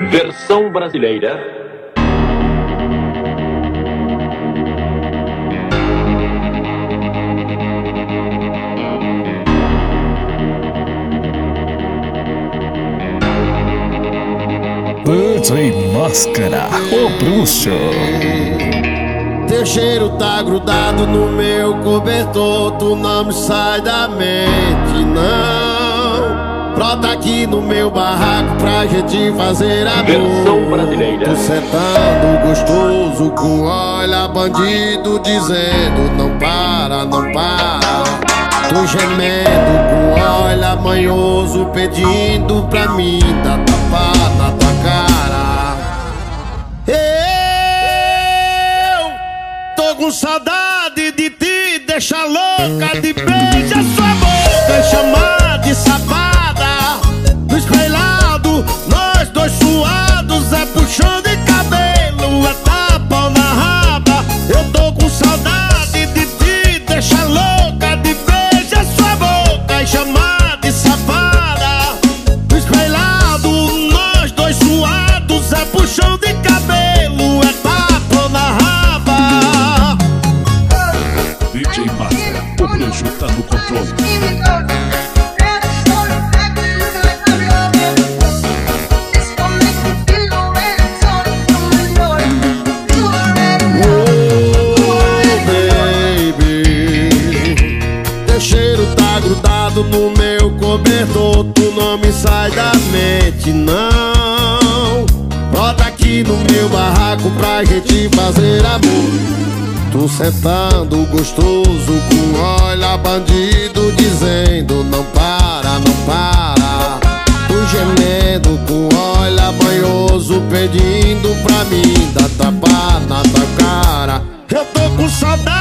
Versão brasileira. DJ Máscara, o bruxo. Teu cheiro tá grudado no meu cobertor, tu não me sai da mente, não. Brota aqui no meu barraco pra gente fazer amor. Versão brasileira. Tu sentando gostoso com olha bandido dizendo não para, não para. Tu gemendo com olha manhoso pedindo pra mim dar tapa na tua cara. Eu tô com saudade de te deixar louca, de beijar sua boca e chamar de safada. No espelhado, nós dois suados, é puxão de cabelo, é tapa na raba. Eu tô com saudade de te deixar louca, de beijar sua boca e chamar de safada. No espelhado, nós dois suados, é puxão de cabelo, é tapa na raba. DJ Máscara, o bruxo tá no controle. No meu cobertor, tu não me sai da mente, não. Brota aqui no meu barraco pra gente fazer amor. Tu sentando gostoso com olha bandido dizendo não para, não para. Tu gemendo com olha banhoso pedindo pra mim dar tapa na tua cara. Eu tô com saudade